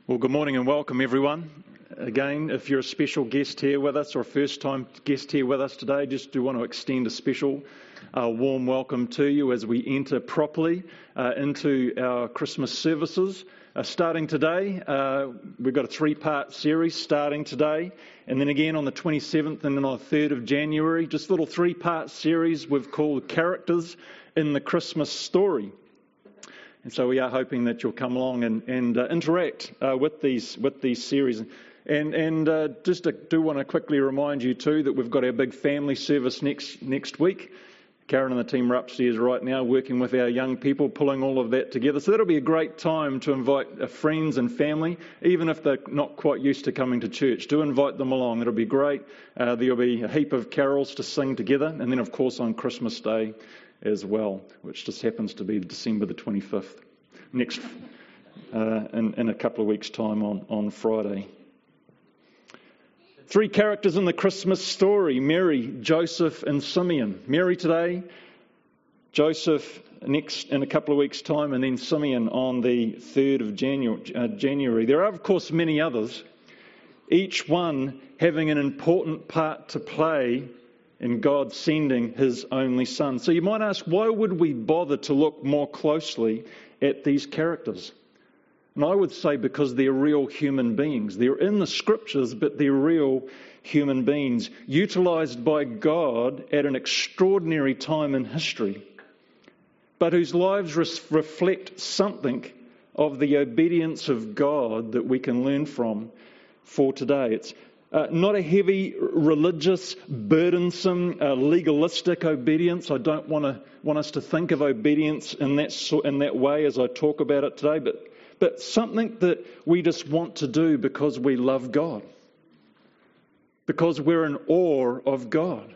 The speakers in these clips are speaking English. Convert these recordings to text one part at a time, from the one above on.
Well, good morning and welcome everyone. Again, if you're a special guest here with us or a first-time guest here with us today, just do want to extend a special warm welcome to you as we enter properly into our Christmas services. Starting today, we've got a three-part series starting today, and then again on the 27th and then on the 3rd of January, just a little three-part series we've called Characters in the Christmas Story. And so we are hoping that you'll come along and interact with these series. And do want to quickly remind you too that we've got our big family service next week. Karen and the team are upstairs right now working with our young people, pulling all of that together. So that'll be a great time to invite friends and family, even if they're not quite used to coming to church. Do invite them along. It'll be great. There'll be a heap of carols to sing together. And then, of course, on Christmas Day as well, which just happens to be December the 25th, next in a couple of weeks' time on Friday. Three characters in the Christmas story: Mary, Joseph and Simeon. Mary today, Joseph next in a couple of weeks' time, and then Simeon on the 3rd of January. There are, of course, many others, each one having an important part to play in God sending His only Son. So you might ask, why would we bother to look more closely at these characters? And I would say because they're real human beings. They're in the Scriptures, but they're real human beings, utilised by God at an extraordinary time in history, but whose lives reflect something of the obedience of God that we can learn from for today. It's not a heavy, religious, burdensome, legalistic obedience. I don't want us to think of obedience in that way as I talk about it today, but something that we just want to do because we love God, because we're in awe of God.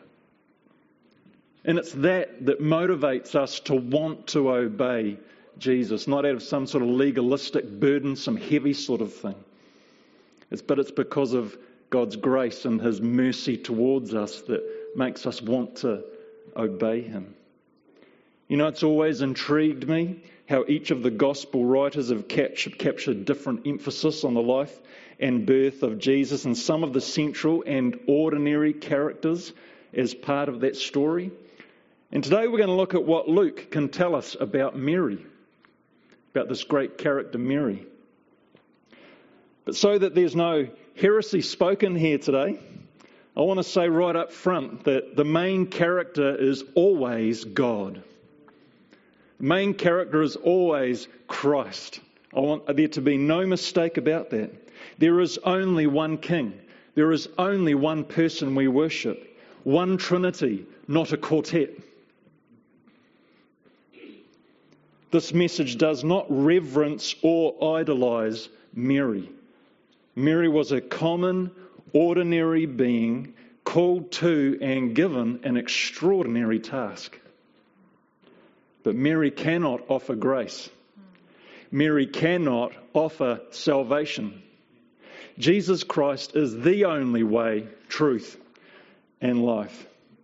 And it's that motivates us to want to obey Jesus, not out of some sort of legalistic, burdensome, heavy sort of thing. But it's because of God's grace and His mercy towards us that makes us want to obey Him. You know, it's always intrigued me how each of the gospel writers have captured different emphasis on the life and birth of Jesus and some of the central and ordinary characters as part of that story. And today we're going to look at what Luke can tell us about Mary, about this great character Mary. But so that there's no heresy spoken here today, I want to say right up front that the main character is always God. The main character is always Christ. I want there to be no mistake about that. There is only one King. There is only one person we worship. One Trinity, not a quartet. This message does not reverence or idolize Mary. Mary was a common, ordinary being called to and given an extraordinary task. But Mary cannot offer grace. Mary cannot offer salvation. Jesus Christ is the only way, truth, and life.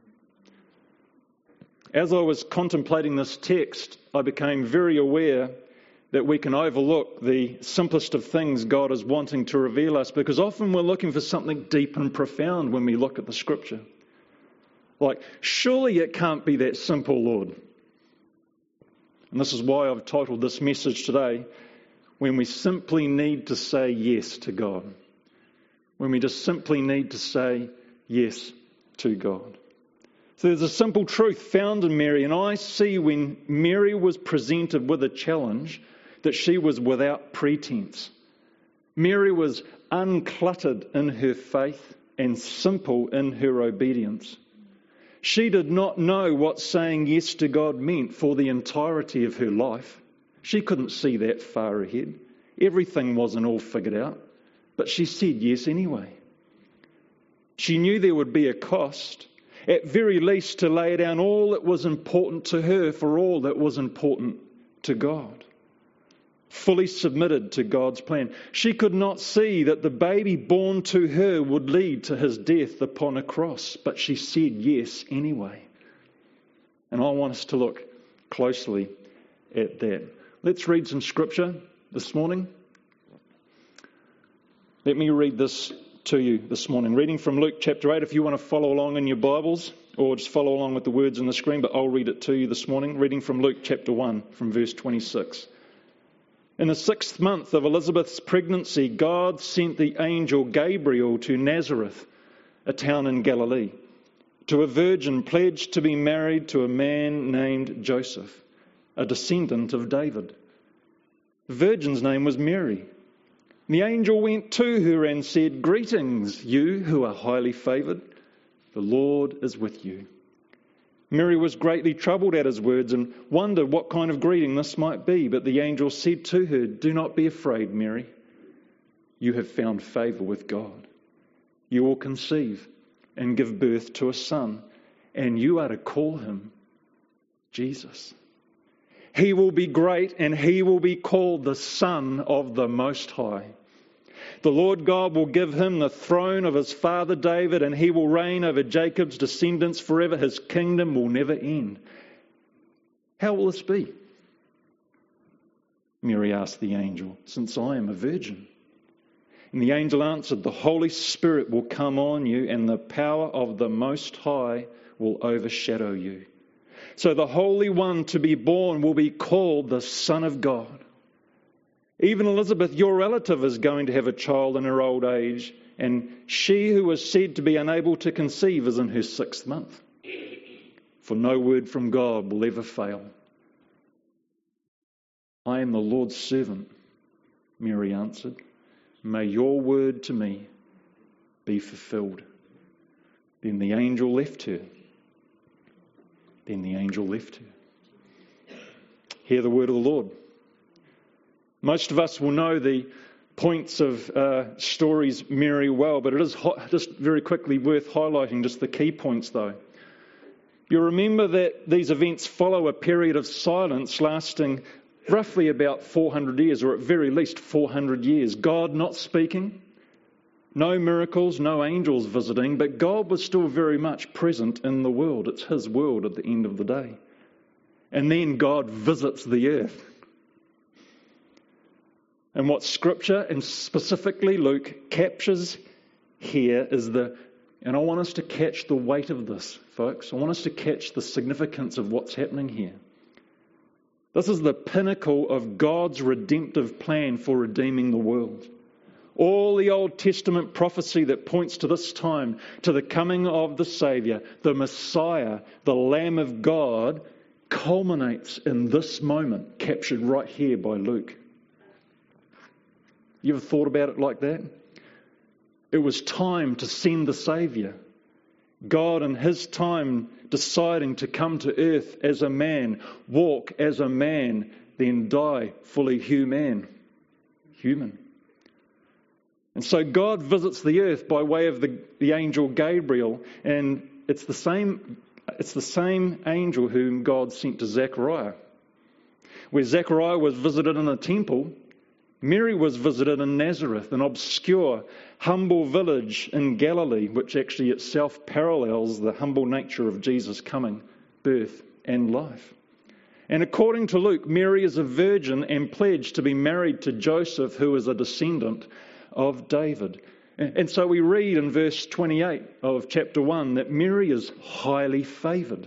As I was contemplating this text, I became very aware that we can overlook the simplest of things God is wanting to reveal us, because often we're looking for something deep and profound when we look at the Scripture. Like, surely it can't be that simple, Lord. And this is why I've titled this message today, When We Simply Need to Say Yes to God. When we just simply need to say yes to God. So there's a simple truth found in Mary, and I see when Mary was presented with a challenge that she was without pretense. Mary was uncluttered in her faith and simple in her obedience. She did not know what saying yes to God meant for the entirety of her life. She couldn't see that far ahead. Everything wasn't all figured out, but she said yes anyway. She knew there would be a cost, at very least to lay down all that was important to her for all that was important to God. Fully submitted to God's plan. She could not see that the baby born to her would lead to His death upon a cross, but she said yes anyway. And I want us to look closely at that. Let's read some scripture this morning. Let me read this to you this morning. Reading from Luke chapter 8, if you want to follow along in your Bibles, or just follow along with the words on the screen, but I'll read it to you this morning. Reading from Luke chapter 1, from verse 26. In the 6th month of Elizabeth's pregnancy, God sent the angel Gabriel to Nazareth, a town in Galilee, to a virgin pledged to be married to a man named Joseph, a descendant of David. The virgin's name was Mary. The angel went to her and said, "Greetings, you who are highly favoured. The Lord is with you." Mary was greatly troubled at his words and wondered what kind of greeting this might be. But the angel said to her, "Do not be afraid, Mary. You have found favour with God. You will conceive and give birth to a son, and you are to call him Jesus. He will be great, and he will be called the Son of the Most High. The Lord God will give him the throne of his father David, and he will reign over Jacob's descendants forever. His kingdom will never end." "How will this be?" Mary asked the angel, "since I am a virgin?" And the angel answered, "The Holy Spirit will come on you, and the power of the Most High will overshadow you. So the Holy One to be born will be called the Son of God. Even Elizabeth, your relative, is going to have a child in her old age, and she who was said to be unable to conceive is in her 6th month. For no word from God will ever fail." "I am the Lord's servant," Mary answered. "May your word to me be fulfilled." Then the angel left her. Hear the word of the Lord. Most of us will know the points of stories Mary well, but it is just very quickly worth highlighting just the key points though. You remember that these events follow a period of silence lasting roughly about 400 years, or at very least 400 years. God not speaking, no miracles, no angels visiting, but God was still very much present in the world. It's his world at the end of the day. And then God visits the earth. And what Scripture, and specifically Luke, captures here is and I want us to catch the weight of this, folks. I want us to catch the significance of what's happening here. This is the pinnacle of God's redemptive plan for redeeming the world. All the Old Testament prophecy that points to this time, to the coming of the Saviour, the Messiah, the Lamb of God, culminates in this moment, captured right here by Luke. You ever thought about it like that? It was time to send the Saviour. God in his time deciding to come to earth as a man, walk as a man, then die fully human. And so God visits the earth by way of the angel Gabriel, and it's the same angel whom God sent to Zechariah. Where Zechariah was visited in a temple, Mary was visited in Nazareth, an obscure, humble village in Galilee, which actually itself parallels the humble nature of Jesus' coming, birth and life. And according to Luke, Mary is a virgin and pledged to be married to Joseph, who is a descendant of David. And so we read in verse 28 of chapter 1 that Mary is highly favoured.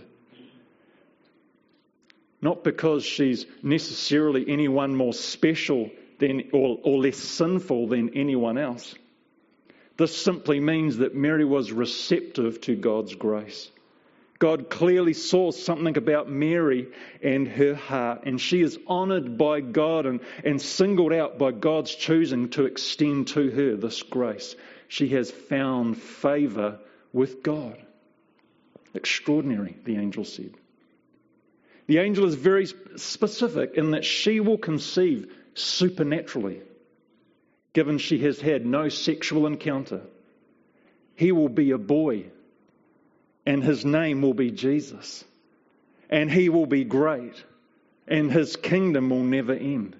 Not because she's necessarily anyone more special than or less sinful than anyone else. This simply means that Mary was receptive to God's grace. God clearly saw something about Mary and her heart, and she is honoured by God and singled out by God's choosing to extend to her this grace. She has found favour with God. Extraordinary, the angel said. The angel is very specific in that she will conceive supernaturally, given she has had no sexual encounter. He will be a boy, and his name will be Jesus. And he will be great, and his kingdom will never end.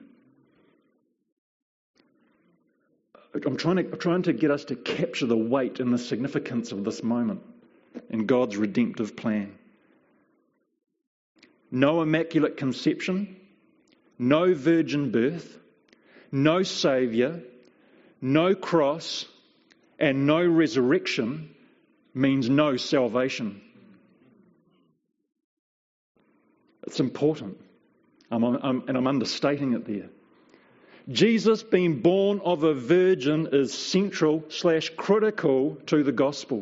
I'm trying to get us to capture the weight and the significance of this moment in God's redemptive plan. No immaculate conception, no virgin birth, no Saviour, no cross, and no resurrection means no salvation. It's important. I'm understating it there. Jesus being born of a virgin is central/critical to the gospel.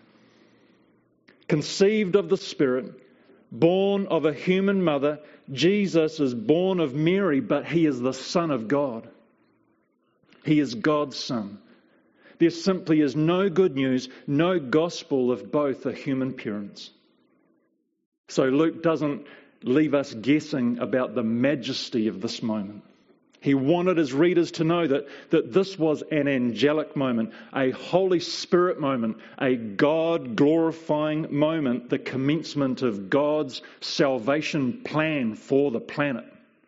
Conceived of the Spirit, born of a human mother, Jesus is born of Mary, but he is the Son of God. He is God's Son. There simply is no good news, no gospel if both are human parents. So Luke doesn't leave us guessing about the majesty of this moment. He wanted his readers to know that this was an angelic moment, a Holy Spirit moment, a God-glorifying moment, the commencement of God's salvation plan for the planet.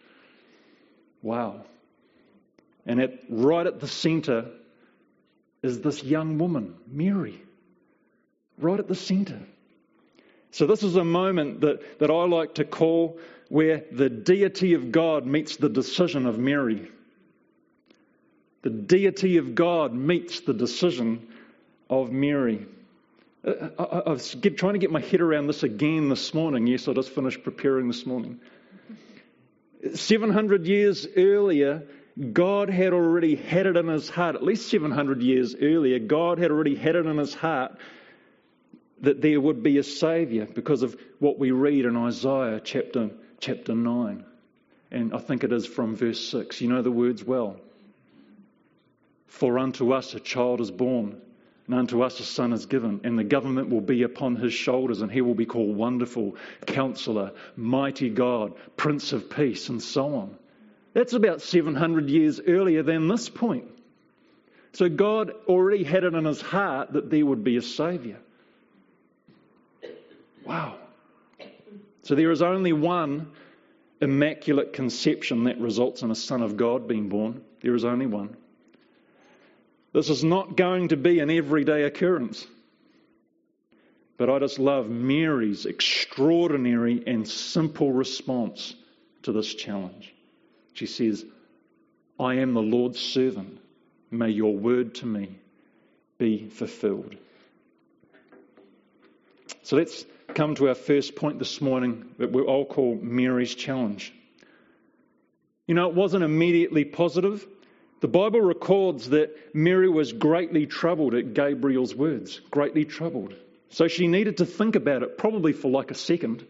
Wow. And right at the centre is this young woman, Mary, right at the centre. So this is a moment that I like to call where the deity of God meets the decision of Mary. The deity of God meets the decision of Mary. I was trying to get my head around this again this morning. Yes, I just finished preparing this morning. 700 years earlier, God had already had it in his heart, at least 700 years earlier, God had already had it in his heart that there would be a Saviour because of what we read in Isaiah chapter 9. And I think it is from verse 6. You know the words well. For unto us a child is born, and unto us a son is given, and the government will be upon his shoulders, and he will be called Wonderful, Counselor, Mighty God, Prince of Peace, and so on. That's about 700 years earlier than this point. So God already had it in his heart that there would be a Saviour. Wow. So there is only one immaculate conception that results in a Son of God being born. There is only one. This is not going to be an everyday occurrence. But I just love Mary's extraordinary and simple response to this challenge. She says, I am the Lord's servant. May your word to me be fulfilled. So let's come to our first point this morning that we'll all call Mary's challenge. You know, it wasn't immediately positive. The Bible records that Mary was greatly troubled at Gabriel's words, greatly troubled. So she needed to think about it, probably for like a second.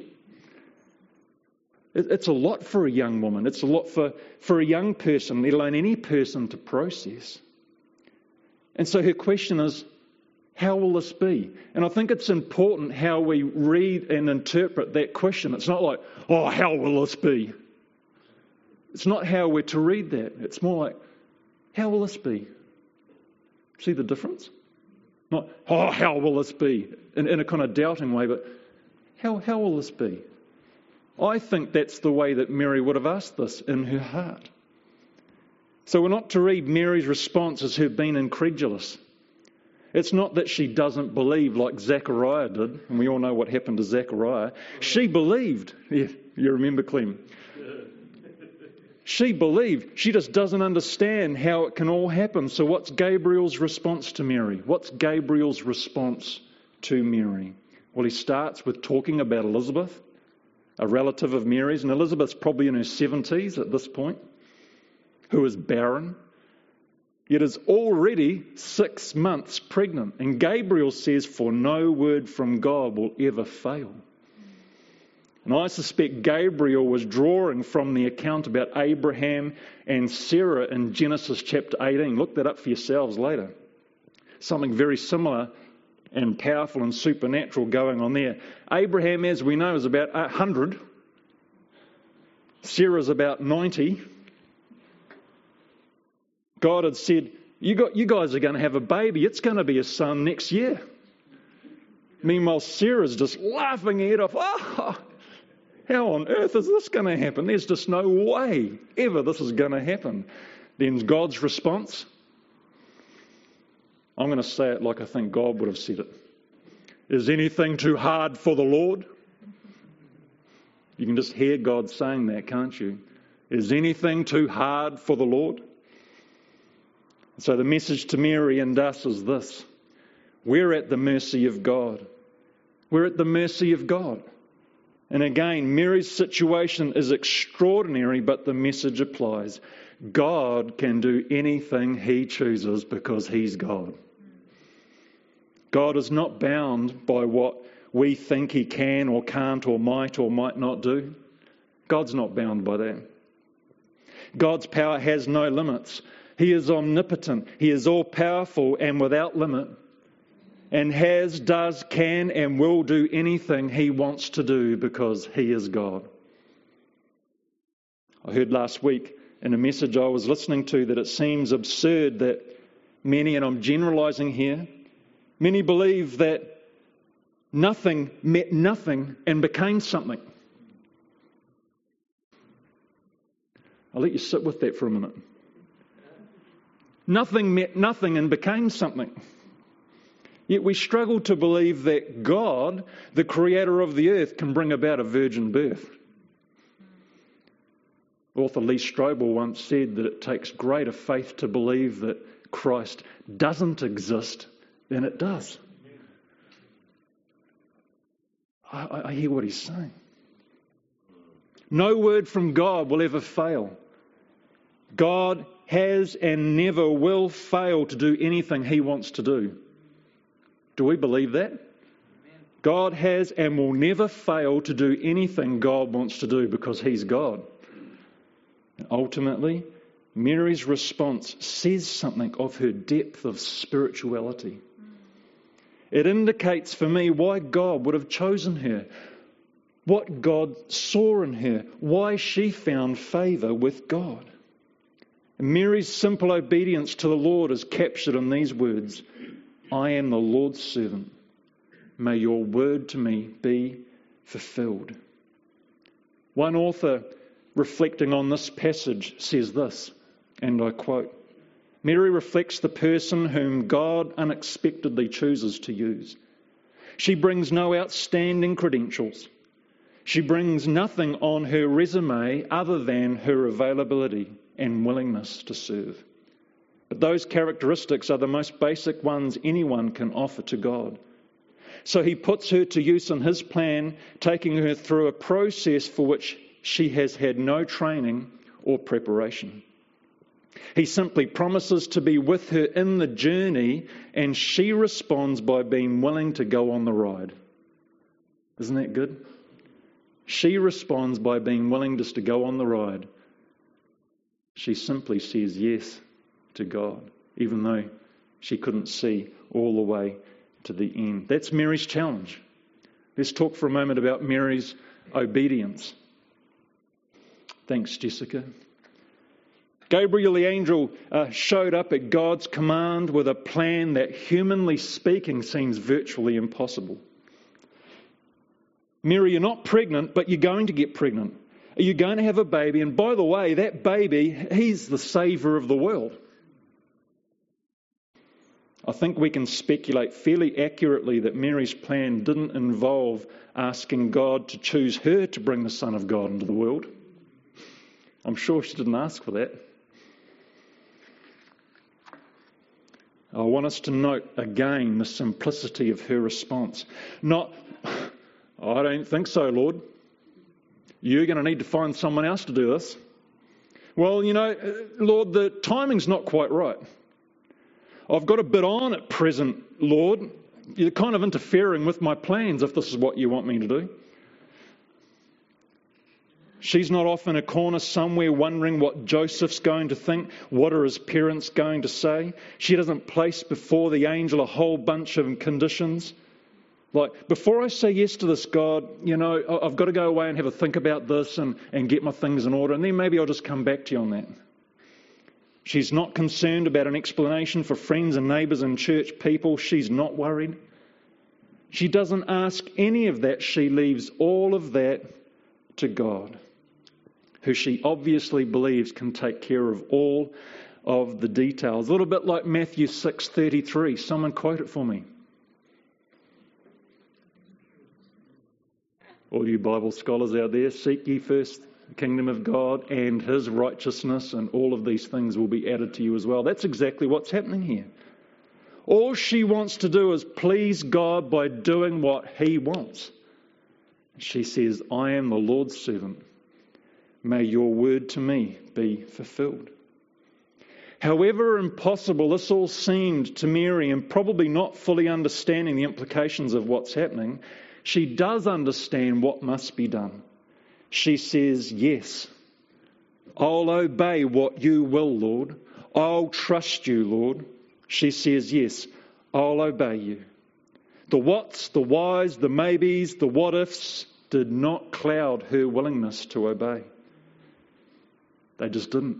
It's a lot for a young woman. It's a lot for a young person, let alone any person to process. And so her question is, how will this be? And I think it's important how we read and interpret that question. It's not like, oh, how will this be? It's not how we're to read that. It's more like, how will this be? See the difference? Not, oh, how will this be? In a kind of doubting way, but how will this be? I think that's the way that Mary would have asked this in her heart. So we're not to read Mary's response as her being incredulous. It's not that she doesn't believe like Zechariah did, and we all know what happened to Zechariah. She believed. Yeah, you remember, Clem? She believed. She just doesn't understand how it can all happen. So what's Gabriel's response to Mary? What's Gabriel's response to Mary? Well, he starts with talking about Elizabeth, a relative of Mary's, and Elizabeth's probably in her 70s at this point, who is barren. Yet is already 6 months pregnant. And Gabriel says, for no word from God will ever fail. And I suspect Gabriel was drawing from the account about Abraham and Sarah in Genesis chapter 18. Look that up for yourselves later. Something very similar and powerful and supernatural going on there. Abraham, as we know, is about 100. Sarah's about 90. God had said, you guys are going to have a baby. It's going to be a son next year. Meanwhile, Sarah's just laughing her head off. Oh, how on earth is this going to happen? There's just no way ever this is going to happen. Then God's response, I'm going to say it like I think God would have said it. Is anything too hard for the Lord? You can just hear God saying that, can't you? Is anything too hard for the Lord? So the message to Mary and us is this: we're at the mercy of God. We're at the mercy of God. And again, Mary's situation is extraordinary, but the message applies. God can do anything He chooses because He's God. God is not bound by what we think He can or can't or might not do. God's not bound by that. God's power has no limits. He is omnipotent. He is all-powerful and without limit, and has, does, can, and will do anything He wants to do because He is God. I heard last week in a message I was listening to that it seems absurd that many, and I'm generalising here, many believe that nothing met nothing and became something. I'll let you sit with that for a minute. Nothing met nothing and became something. Yet we struggle to believe that God, the creator of the earth, can bring about a virgin birth. Author Lee Strobel once said that it takes greater faith to believe that Christ doesn't exist than it does. I hear what he's saying. No word from God will ever fail. God has and never will fail to do anything He wants to do. Do we believe that? God has and will never fail to do anything God wants to do because He's God. And ultimately, Mary's response says something of her depth of spirituality. It indicates for me why God would have chosen her, what God saw in her, why she found favour with God. And Mary's simple obedience to the Lord is captured in these words: I am the Lord's servant. May your word to me be fulfilled. One author, reflecting on this passage, says this, and I quote, Mary reflects the person whom God unexpectedly chooses to use. She brings no outstanding credentials. She brings nothing on her resume other than her availability and willingness to serve. But those characteristics are the most basic ones anyone can offer to God. So He puts her to use in His plan, taking her through a process for which she has had no training or preparation. He simply promises to be with her in the journey, and she responds by being willing to go on the ride. Isn't that good? She responds by being willing just to go on the ride. She simply says yes to God, even though she couldn't see all the way to the end. That's Mary's challenge. Let's talk for a moment about Mary's obedience. Thanks, Jessica. Gabriel the angel showed up at God's command with a plan that, humanly speaking, seems virtually impossible. Mary, you're not pregnant, but you're going to get pregnant. You're going to have a baby, and by the way, that baby, he's the saviour of the world. I think we can speculate fairly accurately that Mary's plan didn't involve asking God to choose her to bring the Son of God into the world. I'm sure she didn't ask for that. I want us to note again the simplicity of her response. Not, I don't think so, Lord. You're going to need to find someone else to do this. Well, Lord, the timing's not quite right. I've got a bit on at present, Lord. You're kind of interfering with my plans if this is what you want me to do. She's not off in a corner somewhere wondering what Joseph's going to think. What are his parents going to say? She doesn't place before the angel a whole bunch of conditions. Like, before I say yes to this, God, I've got to go away and have a think about this and get my things in order, and then maybe I'll just come back to you on that. She's not concerned about an explanation for friends and neighbours and church people. She's not worried. She doesn't ask any of that. She leaves all of that to God, who she obviously believes can take care of all of the details. A little bit like Matthew 6:33. Someone quote it for me. All you Bible scholars out there, seek ye first the kingdom of God and his righteousness, and all of these things will be added to you as well. That's exactly what's happening here. All she wants to do is please God by doing what he wants. She says, I am the Lord's servant. May your word to me be fulfilled. However impossible this all seemed to Mary, and probably not fully understanding the implications of what's happening, she does understand what must be done. She says, yes, I'll obey what you will, Lord. I'll trust you, Lord. She says, yes, I'll obey you. The whats, the whys, the maybes, the what-ifs did not cloud her willingness to obey. They just didn't.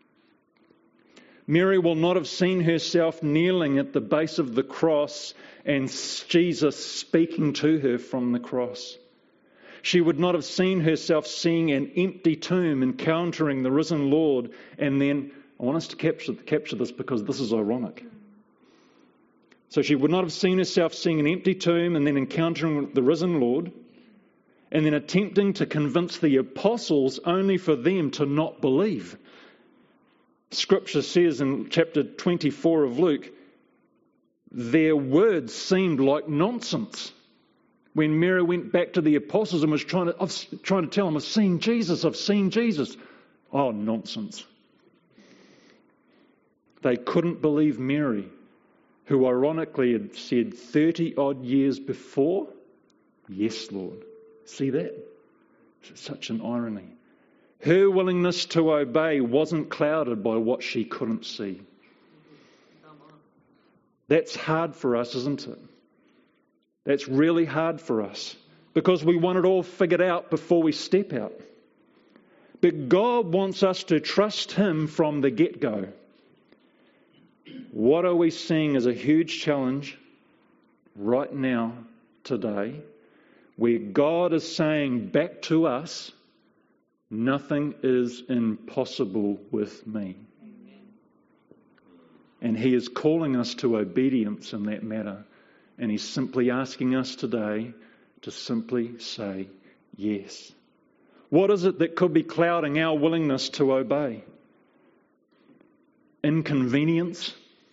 Mary will not have seen herself kneeling at the base of the cross and Jesus speaking to her from the cross. She would not have seen herself seeing an empty tomb, encountering the risen Lord, and then, I want us to capture this because this is ironic. So she would not have seen herself seeing an empty tomb and then encountering the risen Lord, and then attempting to convince the apostles only for them to not believe. Scripture says in chapter 24 of Luke, their words seemed like nonsense. When Mary went back to the apostles and was trying to tell them, I've seen Jesus. Oh, nonsense. They couldn't believe Mary, who ironically had said 30 odd years before, yes, Lord. See that? It's such an irony. Her willingness to obey wasn't clouded by what she couldn't see. That's hard for us, isn't it? That's really hard for us because we want it all figured out before we step out. But God wants us to trust him from the get-go. What are we seeing as a huge challenge right now, today, where God is saying back to us, nothing is impossible with me. And he is calling us to obedience in that matter. And he's simply asking us today to simply say yes. What is it that could be clouding our willingness to obey? Inconvenience?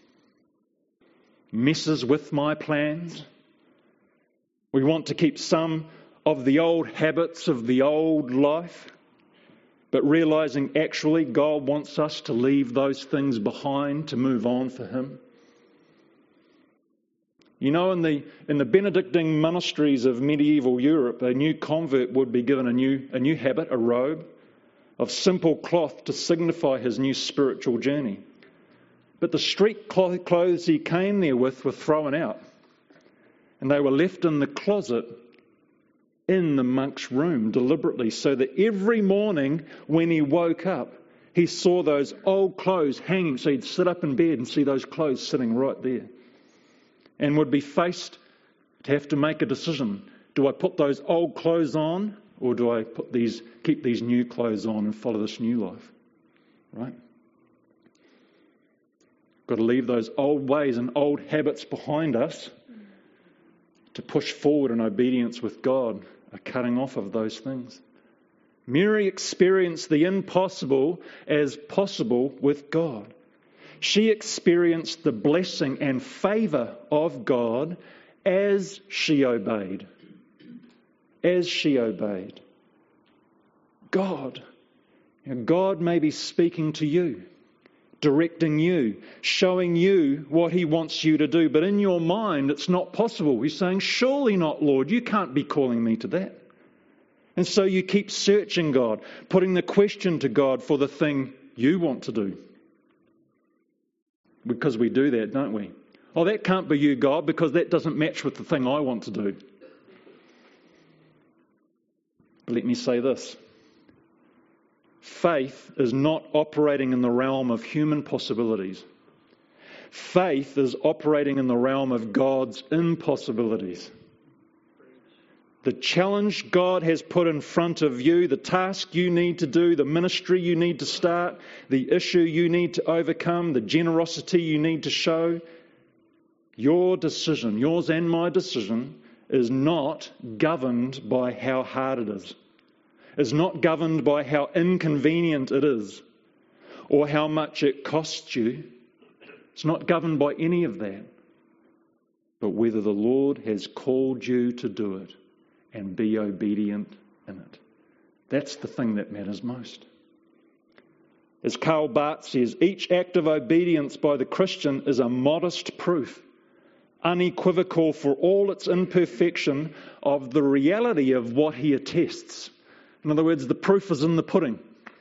Messes with my plans? We want to keep some of the old habits of the old life, but realizing actually God wants us to leave those things behind to move on for him. You know, in the Benedictine monasteries of medieval Europe, a new convert would be given a new habit, a robe of simple cloth to signify his new spiritual journey. But the street clothes he came there with were thrown out, and they were left in the closet in the monk's room deliberately, so that every morning when he woke up, he saw those old clothes hanging. So he'd sit up in bed and see those clothes sitting right there, and would be faced to have to make a decision. Do I put those old clothes on, or do I keep these new clothes on and follow this new life? Right? Got to leave those old ways and old habits behind us to push forward in obedience with God, a cutting off of those things. Mary experienced the impossible as possible with God. She experienced the blessing and favour of God as she obeyed. As she obeyed. God may be speaking to you, directing you, showing you what he wants you to do. But in your mind, it's not possible. You're saying, surely not, Lord. You can't be calling me to that. And so you keep searching God, putting the question to God for the thing you want to do. Because we do that, don't we? Oh, that can't be you, God, because that doesn't match with the thing I want to do. But let me say this. Faith is not operating in the realm of human possibilities. Faith is operating in the realm of God's impossibilities. The challenge God has put in front of you, the task you need to do, the ministry you need to start, the issue you need to overcome, the generosity you need to show, your decision, yours and my decision, is not governed by how hard it is. is not governed by how inconvenient it is or how much it costs you. It's not governed by any of that, but whether the Lord has called you to do it and be obedient in it. That's the thing that matters most. As Karl Barth says, each act of obedience by the Christian is a modest proof, unequivocal for all its imperfection, of the reality of what he attests. In other words, the proof is in the pudding.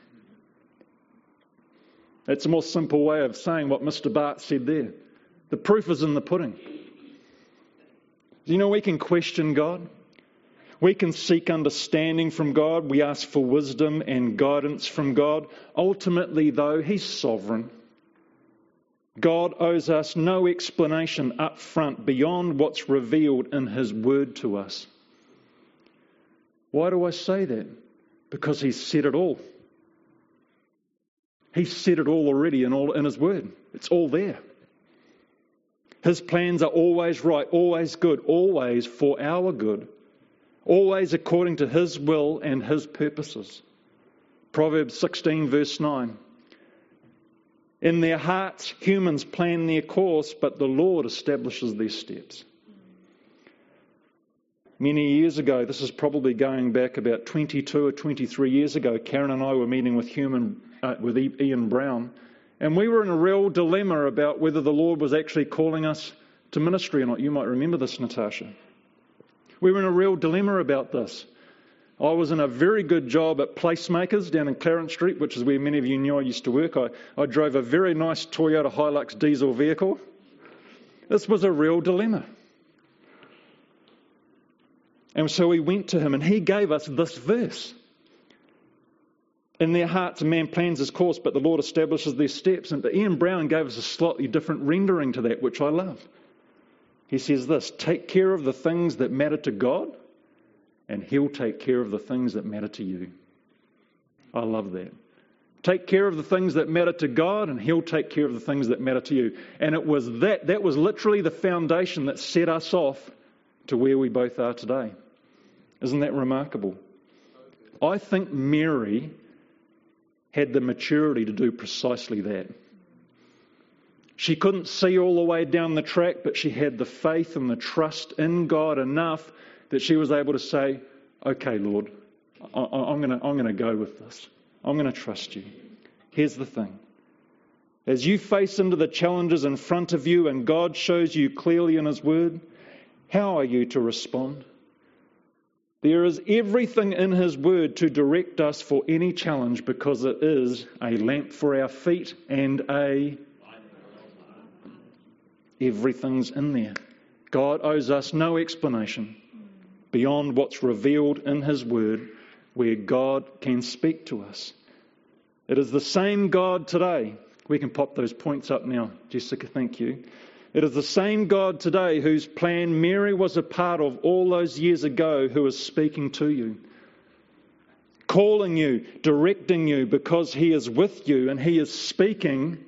That's a more simple way of saying what Mr. Barth said there. The proof is in the pudding. You know, we can question God. We can seek understanding from God. We ask for wisdom and guidance from God. Ultimately, though, He's sovereign. God owes us no explanation up front beyond what's revealed in His Word to us. Why do I say that? Because He's said it all. He's said it all already in His Word. It's all there. His plans are always right, always good, always for our good. Always according to His will and His purposes. Proverbs 16 verse 9. In their hearts, humans plan their course, but the Lord establishes their steps. Many years ago, this is probably going back about 22 or 23 years ago, Karen and I were meeting with Ian Brown, and we were in a real dilemma about whether the Lord was actually calling us to ministry or not. You might remember this, Natasha. We were in a real dilemma about this. I was in a very good job at Placemakers down in Clarence Street, which is where many of you knew I used to work. I drove a very nice Toyota Hilux diesel vehicle. This was a real dilemma. And so we went to him and he gave us this verse. In their hearts, a man plans his course, but the Lord establishes their steps. And Ian Brown gave us a slightly different rendering to that, which I love. He says this: take care of the things that matter to God, and He'll take care of the things that matter to you. I love that. Take care of the things that matter to God, and He'll take care of the things that matter to you. And it was that was literally the foundation that set us off to where we both are today. Isn't that remarkable? I think Mary had the maturity to do precisely that. She couldn't see all the way down the track, but she had the faith and the trust in God enough that she was able to say, okay, Lord, I'm going to go with this. I'm going to trust you. Here's the thing. As you face into the challenges in front of you and God shows you clearly in His Word, how are you to respond? There is everything in His Word to direct us for any challenge, because it is a lamp for our feet and everything's in there. God owes us no explanation beyond what's revealed in His Word, where God can speak to us. It is the same God today. We can pop those points up now, Jessica, thank you. It is the same God today whose plan Mary was a part of all those years ago, who is speaking to you, calling you, directing you, because He is with you and He is speaking.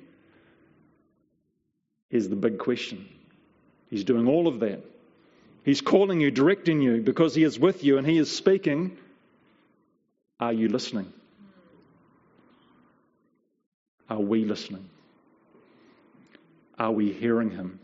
Here's the big question. He's doing all of that. He's calling you, directing you, because He is with you and He is speaking. Are you listening? Are we listening? Are we hearing Him?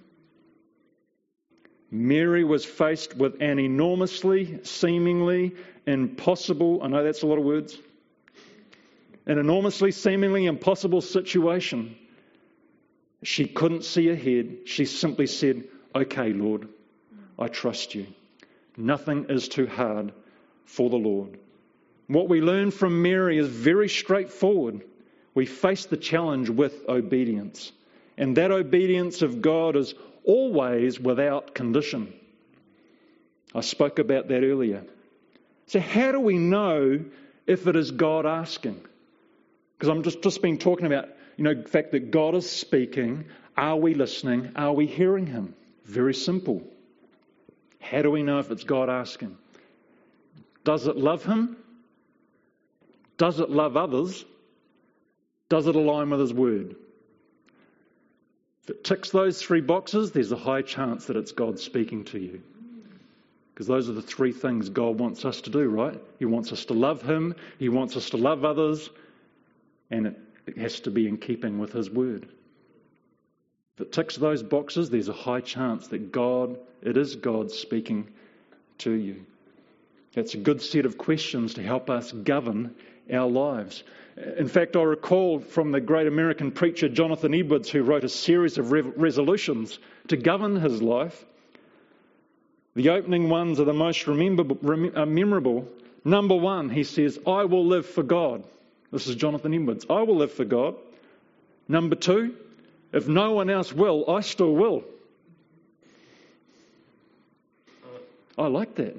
Mary was faced with an enormously, seemingly impossible, I know that's a lot of words, an enormously, seemingly impossible situation. She couldn't see ahead. She simply said, okay, Lord, I trust you. Nothing is too hard for the Lord. What we learn from Mary is very straightforward. We face the challenge with obedience. And that obedience of God is always without condition. I spoke about that earlier. So how do we know if it is God asking? Because I'm just been talking about, the fact that God is speaking. Are we listening? Are we hearing Him? Very simple. How do we know if it's God asking? Does it love Him? Does it love others? Does it align with His Word? If it ticks those three boxes, there's a high chance that it's God speaking to you. Because those are the three things God wants us to do, right? He wants us to love Him, He wants us to love others, and it has to be in keeping with His word. If it ticks those boxes, there's a high chance that it is God speaking to you. That's a good set of questions to help us govern our lives. In fact, I recall from the great American preacher Jonathan Edwards, who wrote a series of resolutions to govern his life. The opening ones are the most memorable. Number one, he says, I will live for God. This is Jonathan Edwards. I will live for God. Number two, if no one else will, I still will. I like that.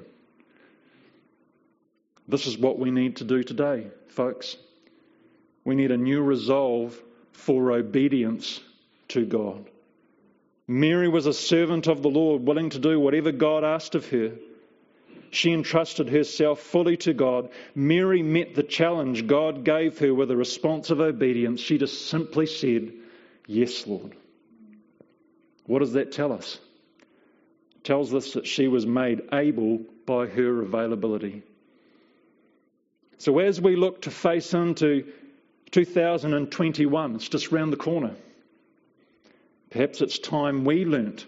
This is what we need to do today, folks. We need a new resolve for obedience to God. Mary was a servant of the Lord, willing to do whatever God asked of her. She entrusted herself fully to God. Mary met the challenge God gave her with a response of obedience. She just simply said, yes, Lord. What does that tell us? It tells us that she was made able by her availability. So as we look to face into 2021, it's just round the corner. Perhaps it's time we learnt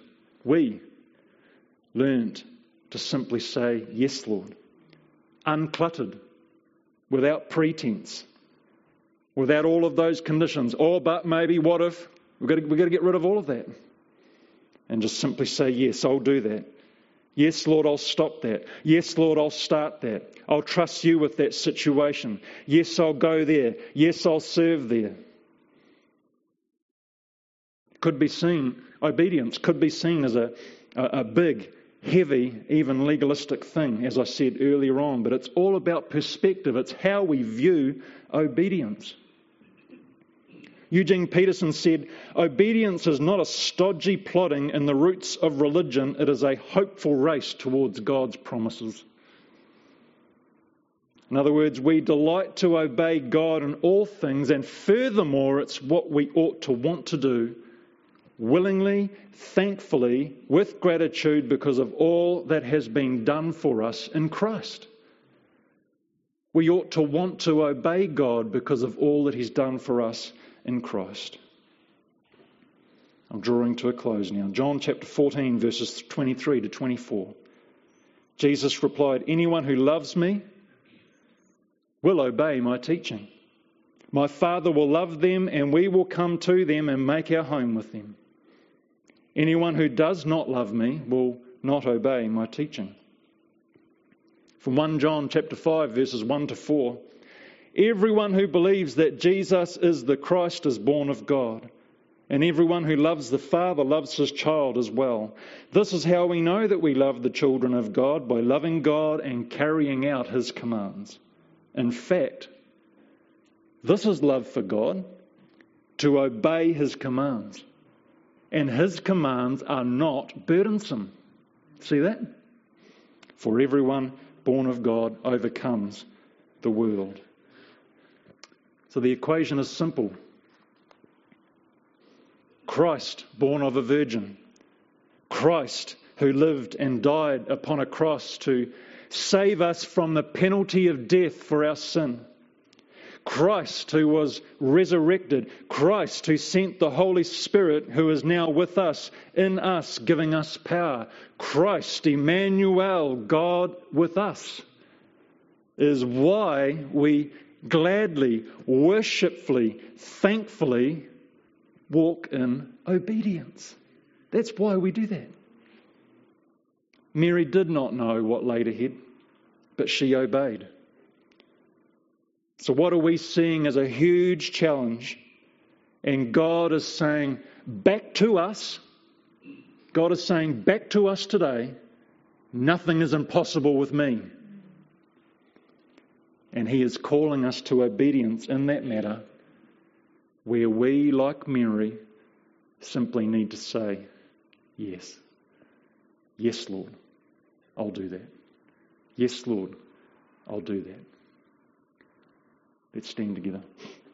to simply say, yes, Lord, uncluttered, without pretense, without all of those conditions. Or, but maybe, what if? We've got to get rid of all of that and just simply say, yes, I'll do that. Yes, Lord, I'll stop that. Yes, Lord, I'll start that. I'll trust you with that situation. Yes, I'll go there. Yes, I'll serve there. Obedience could be seen as a big, heavy, even legalistic thing, as I said earlier on, but it's all about perspective. It's how we view obedience. Eugene Peterson said, obedience is not a stodgy plodding in the roots of religion, it is a hopeful race towards God's promises. In other words, we delight to obey God in all things, and furthermore, it's what we ought to want to do willingly, thankfully, with gratitude because of all that has been done for us in Christ. We ought to want to obey God because of all that He's done for us in Christ. I'm drawing to a close now. John chapter 14, verses 23 to 24. Jesus replied, anyone who loves me will obey my teaching. My Father will love them, and we will come to them and make our home with them. Anyone who does not love me will not obey my teaching. From 1 John chapter 5, verses 1 to 4. Everyone who believes that Jesus is the Christ is born of God, and everyone who loves the Father loves his child as well. This is how we know that we love the children of God, by loving God and carrying out His commands. In fact, this is love for God, to obey His commands. And His commands are not burdensome. See that? For everyone born of God overcomes the world. So the equation is simple. Christ, born of a virgin. Christ, who lived and died upon a cross to save us from the penalty of death for our sin. Christ, who was resurrected. Christ, who sent the Holy Spirit, who is now with us, in us, giving us power. Christ, Emmanuel, God with us, is why we gladly, worshipfully, thankfully walk in obedience. That's why we do that. Mary did not know what laid ahead, but she obeyed. So what are we seeing as a huge challenge? And God is saying back to us, God is saying back to us today, nothing is impossible with me. And He is calling us to obedience in that matter, where we, like Mary, simply need to say, yes. Yes, Lord, I'll do that. Yes, Lord, I'll do that. Let's stand together.